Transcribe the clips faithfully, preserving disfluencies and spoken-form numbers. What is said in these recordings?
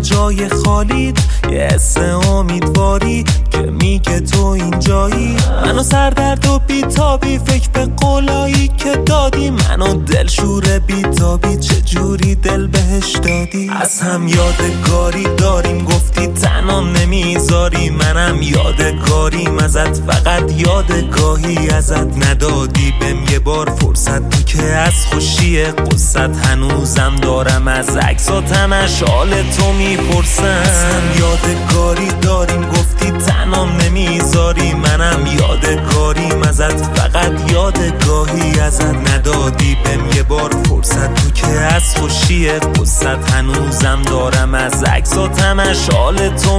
جای خالیت، یه حس امیدواری که میگه تو اینجایی. منو سردرد و بیتابی، فکر به قولایی که دادی، منو دلشور بیتابی، چجوری دل بهش دادی. از هم یادگاری داریم، گفتی تنام نمیذاری، منم یادگاریم ازت، فقط یادگاهی ازت ندادی بهم یه بار فرصت. تو که از خوشی قصت هنوزم دارم، از عکسات همش حال تو میپرسم. یادگاری داریم، گفتی تنام نمیذاری، منم یادگاریم ازت، فقط یادگاهی ازت ندادی بهم یه بار فرصت. تو که از خوشی قصت هنوزم دارم، از عکسات همش حال تو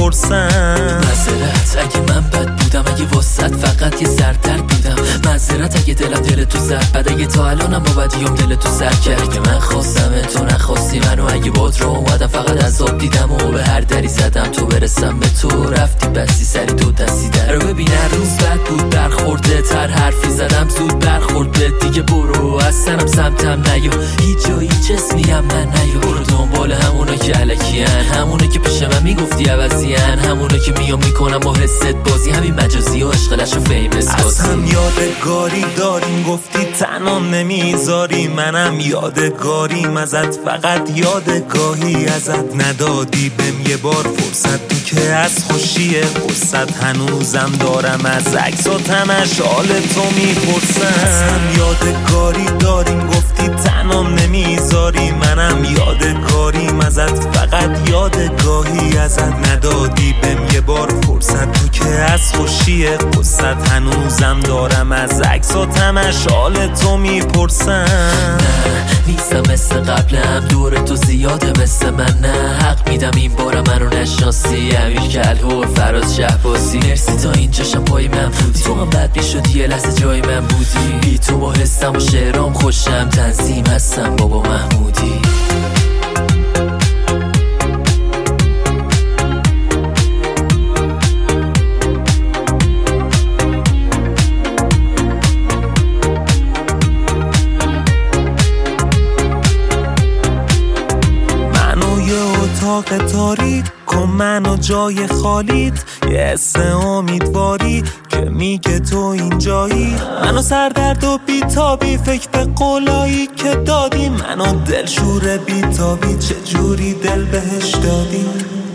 میپرسم. معذرت اگه من بد بودم، اگه وسط فقط یه سردرد بودم. معذرت اگه دلم دل تو زد، بعد اگه تا الانم با بدیام دل تو سر کرد. اگه من خواستم تو نخواستی منو، اگه باد رو اومدم فقط عذاب دیدم و به هر دری زدم تو برسم به تو، رفتی بستی سری دو دستی در رو ببین. هر روز بد بود برخورده تر، حرفی زدم زود برخورد به دیگه. برو از سنم سمتم نیا، هیچ جایی هیچ اسمیم من نیا. برو دنبال همونا که علکین، همونا که پیش من میگفتی عوضین، همونا که میام میکنم با حست بازی، همین مجازی و عشقلش و فیمس بازی. از هم یادگاری داریم، گفتی تنام نمیذاری، منم یادگاریم ازت، فقط یادگاهی ازت ندادی بهم یه بار فرصت. تو که از خوشی قصت هنوزم دارم، از عکسات همش حال تو میپرسم. از هم یادگاری داریم، گفتی تنام نمیذاری، منم یادگاریم ازت، فقط یادگاهی ازت ندادی بهم یه بار فرصت. تو که از خوشی قصت هنوزم دارم، از عکسات همش حال تو میپرسم. نه نیستم مثل قبلم، دور تو زیاده مثل من، نه حق میدم این بارم منو نشناسی. امیر کلهور فراز شهبازی، مرسی تا اینجاشم پای من بودی. تو هم بد میشدی یه لحظه جای من بودی، بی تو با حسم و شعرام خوشم، تنظیم هستم بابا محمودی. اتاق تاریک کن منو جای خالیت، یه حس امیدواری که میگه تو اینجایی. منو سردرد و بیتابی، فکر به قولایی که دادی، منو دلشور بیتابی، چجوری دل بهش دادی.